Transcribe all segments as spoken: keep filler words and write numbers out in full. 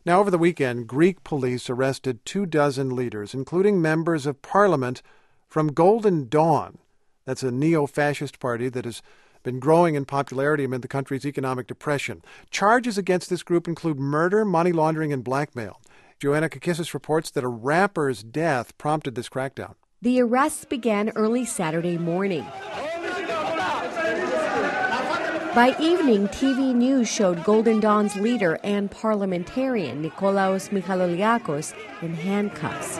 Now, over the weekend, Greek police arrested two dozen leaders, including members of parliament from Golden Dawn. That's a neo-fascist party that has been growing in popularity amid the country's economic depression. Charges against this group include murder, money laundering, and blackmail. Joanna Kakissis reports that a rapper's death prompted this crackdown. The arrests began early Saturday morning. By evening, T V News showed Golden Dawn's leader and parliamentarian Nikolaos Michaloliakos in handcuffs.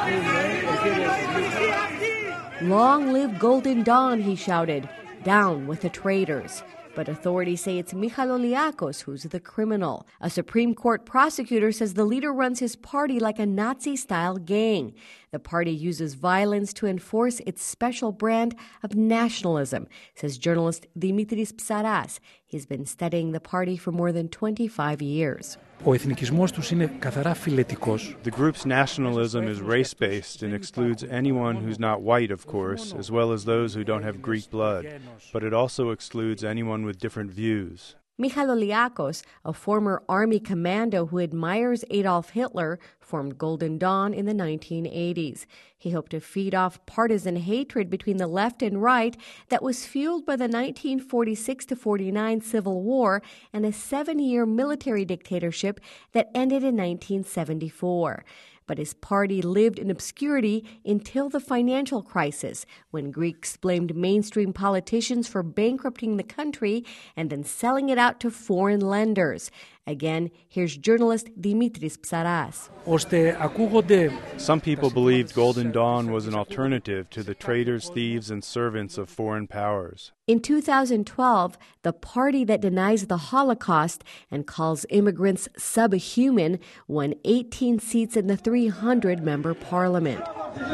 "Long live Golden Dawn," he shouted. "Down with the traitors." But authorities say it's Michaloliakos who's the criminal. A Supreme Court prosecutor says the leader runs his party like a Nazi-style gang. The party uses violence to enforce its special brand of nationalism, says journalist Dimitris Psaras. He's been studying the party for more than twenty-five years. Ο εθνικισμός τους είναι καθαρά φιλετικός. The group's nationalism is race-based and excludes anyone who's not white, of course, as well as those who don't have Greek blood. But it also excludes anyone with different views. Michaloliakos, a former army commando who admires Adolf Hitler, formed Golden Dawn in the nineteen eighties. He hoped to feed off partisan hatred between the left and right that was fueled by the nineteen forty-six to forty-nine Civil War and a seven-year military dictatorship that ended in nineteen seventy-four. But his party lived in obscurity until the financial crisis, when Greeks blamed mainstream politicians for bankrupting the country and then selling it out to foreign lenders. Again, here's journalist Dimitris Psaras. Some people believed Golden Dawn was an alternative to the traitors, thieves, and servants of foreign powers. In two thousand twelve, the party that denies the Holocaust and calls immigrants subhuman won eighteen seats in the three hundred member parliament.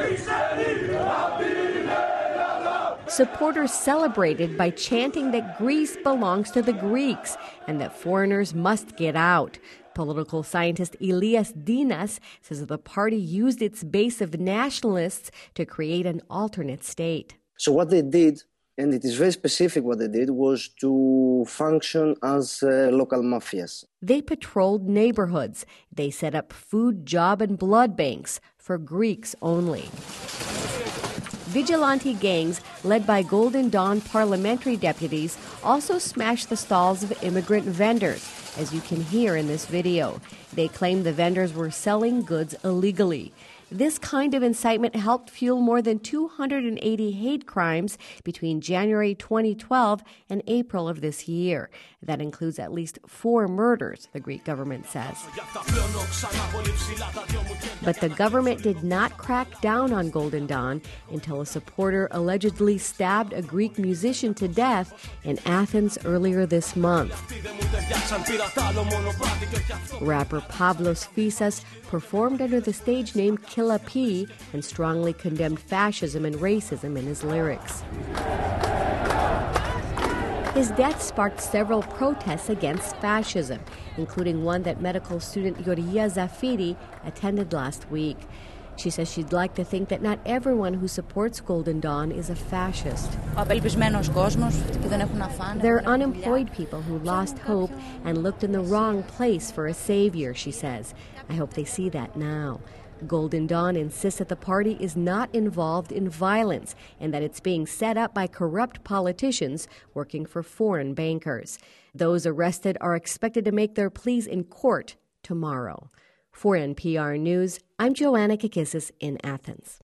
Supporters celebrated by chanting that Greece belongs to the Greeks and that foreigners must get out. Political scientist Elias Dinas says the party used its base of nationalists to create an alternate state. So what they did, and it is very specific what they did, was to function as uh, local mafias. They patrolled neighborhoods. They set up food, job, and blood banks for Greeks only. Vigilante gangs led by Golden Dawn parliamentary deputies also smashed the stalls of immigrant vendors, as you can hear in this video. They claim the vendors were selling goods illegally. This kind of incitement helped fuel more than two hundred eighty hate crimes between January twenty twelve and April of this year. That includes at least four murders, the Greek government says. But the government did not crack down on Golden Dawn until a supporter allegedly stabbed a Greek musician to death in Athens earlier this month. Rapper Pavlos Fisas performed under the stage name Killa P and strongly condemned fascism and racism in his lyrics. His death sparked several protests against fascism, including one that medical student Georgia Zafiri attended last week. She says she'd like to think that not everyone who supports Golden Dawn is a fascist. They're unemployed people who lost hope and looked in the wrong place for a savior, she says. I hope they see that now. Golden Dawn insists that the party is not involved in violence and that it's being set up by corrupt politicians working for foreign bankers. Those arrested are expected to make their pleas in court tomorrow. For N P R News, I'm Joanna Kakissis in Athens.